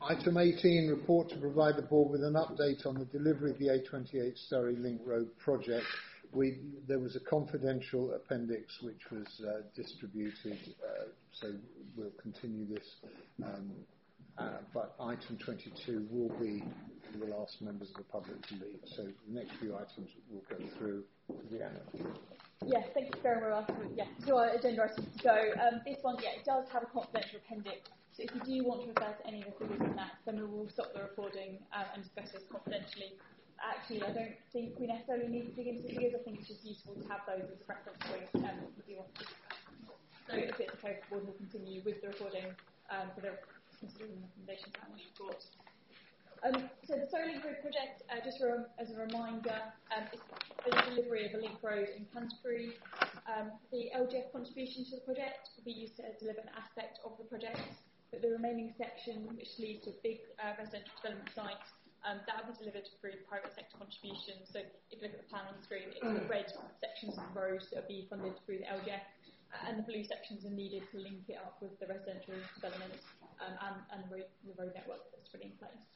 Item 18, report to provide the board with an update on the delivery of the A28 Surrey Link Road project. There was a confidential appendix which was distributed, so we'll continue this. But item 22 will be the last members of the public to leave. So the next few items we'll go through. Rhiannon. Yes, thank you very much. Yeah, to our agenda items to go. This one, yeah, it does have a confidential appendix. So if you do want to refer to any of the figures in that, then we will stop the recording and discuss this confidentially. Actually, I don't think we necessarily need to dig into the figures. I think it's just useful to have those as a reference point if you want to discuss. So if it's okay, the board will continue with the recording for the considering recommendations and the report. So the Surrey Link Road project, just as a reminder, is the delivery of a link road in Canterbury. The LGF contribution to the project will be used to deliver an aspect of the project, but the remaining section, which leads to a big residential development site, that will be delivered through private sector contribution. So if you look at the plan on the screen, it's the red sections of the road that will be funded through the LGF, and the blue sections are needed to link it up with the residential development and the road network that's already in place.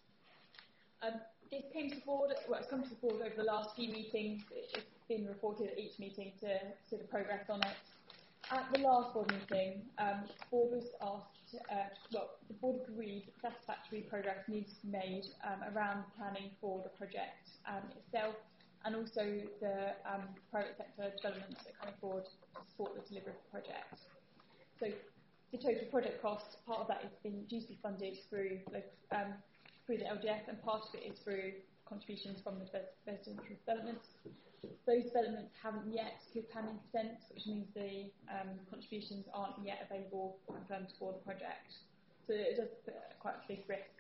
This came to the board, well, it's come to the board over the last few meetings. It's been reported at each meeting to the progress on it. At the last board meeting, the board was asked, the board agreed that satisfactory progress needs to be made around planning for the project itself, and also the private sector developments that are coming forward to support the delivery of the project. So the total project cost, part of that is being due to be funded through the LGF, and part of it is through contributions from the residential developments. Those developments haven't yet secured planning consent, which means the contributions aren't yet available or confirmed for the project. So it does put quite a big risk.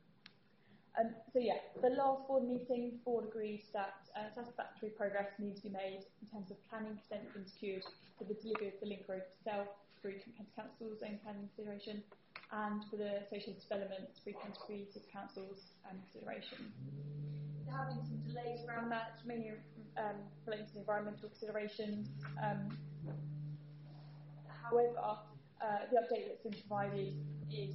So yeah, the last board meeting, the board agreed that satisfactory progress needs to be made in terms of planning consent being secured for the delivery of the link road itself through Kent Council's own planning consideration, and for the associated developments through Canterbury City Council's consideration. There have been some delays around that, mainly relating to the environmental considerations. However, the update that's been provided is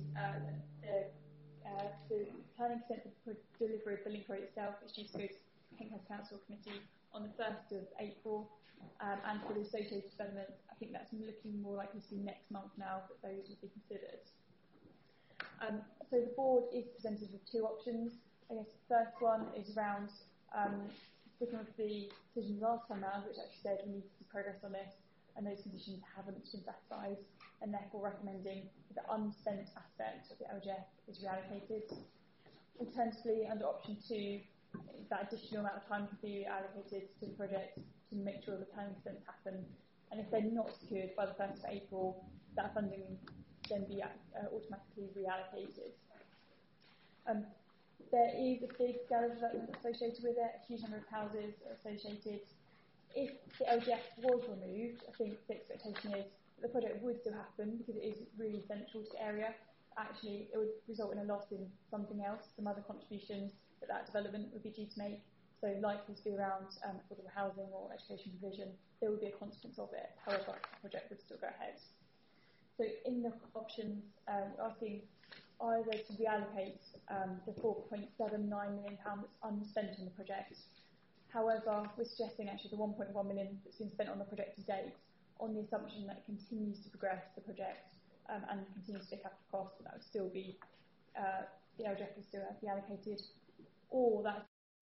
the planning consent for delivery of the link road itself is due to go to Kent Council Committee on the 1st of April, and for the associated developments, I think that's looking more likely to be next month now that those will be considered. So the board is presented with two options. I guess the first one is around sticking with the decision last time around, which actually said we need to see progress on this, and those conditions haven't been satisfied, and therefore recommending that the unspent aspect of the LGF is reallocated. Alternatively, under option 2, that additional amount of time can be allocated to the project to make sure the planning consents happen, and if they're not secured by the 1st of April, that funding then be automatically reallocated. There is a big scale of development associated with it, a huge number of houses associated. If the LGF was removed, I think the expectation is that the project would still happen because it is really central to the area. Actually, it would result in a loss in something else, some other contributions that development would be due to make. So likely to be around affordable housing or education provision, there would be a consequence of it. However, the project would still go ahead. So in the options, we're asking either to reallocate the £4.79 million that's unspent on the project. However, we're suggesting actually the £1.1 million that's been spent on the project to date, on the assumption that it continues to progress the project and continues to be a capital cost, that would still be, the LGF would still be allocated, or that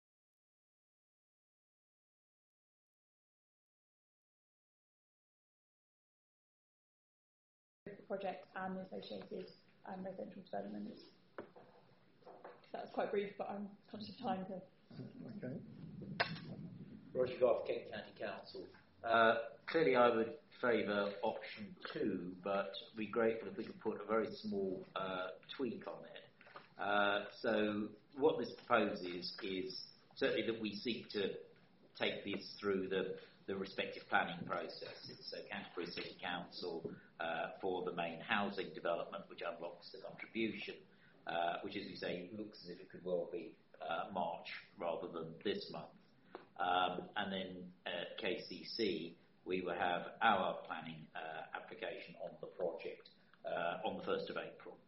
the project and the associated residential developments. That was quite brief, but I'm conscious of time to. Okay. Roger Goff, Kent County Council. Clearly, I would favour option 2, but we'd be grateful if we could put a very small tweak on it. So what this proposes is certainly that we seek to take this through the respective planning processes. So Canterbury City Council for the main housing development, which unlocks the contribution, which, as you say, looks as if it could well be March rather than this month. And then at KCC, we will have our planning application on the project on the 1st of April.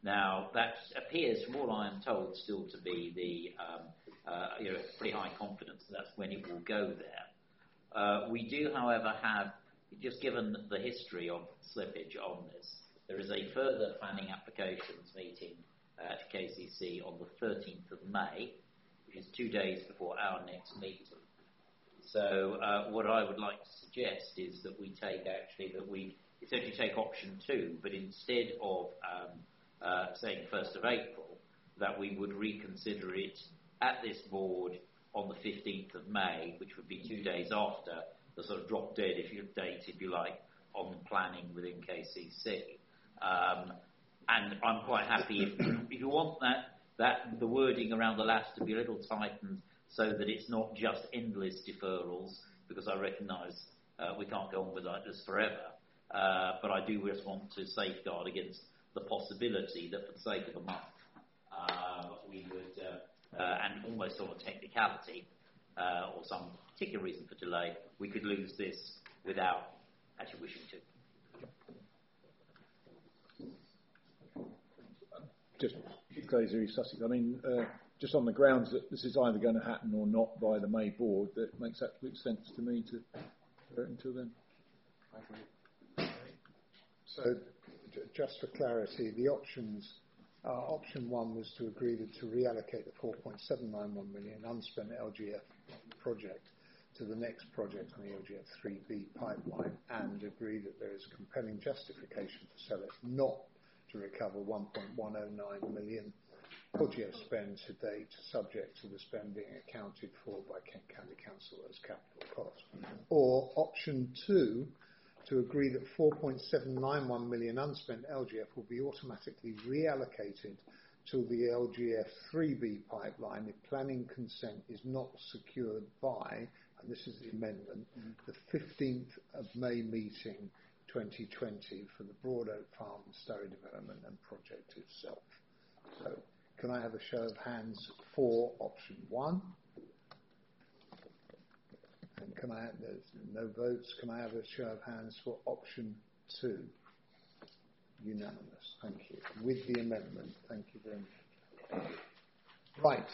Now, that appears, from all I am told, still to be the pretty high confidence that's when it will go there. We do, however, have, just given the history of slippage on this, there is a further planning applications meeting at KCC on the 13th of May, which is 2 days before our next meeting. So what I would like to suggest is that we essentially take option 2, but instead of saying 1st of April, that we would reconsider it at this board on the 15th of May, which would be 2 days after the sort of drop dead date, if you like, on planning within KCC. And I'm quite happy if you want that the wording around the last to be a little tightened so that it's not just endless deferrals, because I recognise we can't go on with this forever. But I do just want to safeguard against the possibility that for the sake of a month, we would, and almost on a technicality, or some particular reason for delay, we could lose this without actually wishing to. Just Glazer, East Sussex. I mean, just on the grounds that this is either going to happen or not by the May board, that makes absolute sense to me to defer it until then. I agree. So, just for clarity, the options, option 1 was to agree to reallocate the 4.791 million unspent LGF project to the next project on the LGF 3B pipeline, and agree that there is compelling justification to sell it, not to recover 1.109 million project spend to date, subject to the spend being accounted for by Kent County Council as capital cost. Or option 2, to agree that 4.791 million unspent LGF will be automatically reallocated to the LGF 3B pipeline if planning consent is not secured by, and this is the amendment, the 15th of May meeting 2020 for the Broad Oak Farm Surrey development and project itself. So, can I have a show of hands for option 1? And can I have, there's no votes, can I have a show of hands for option 2? Unanimous, thank you. With the amendment, thank you very much. Right.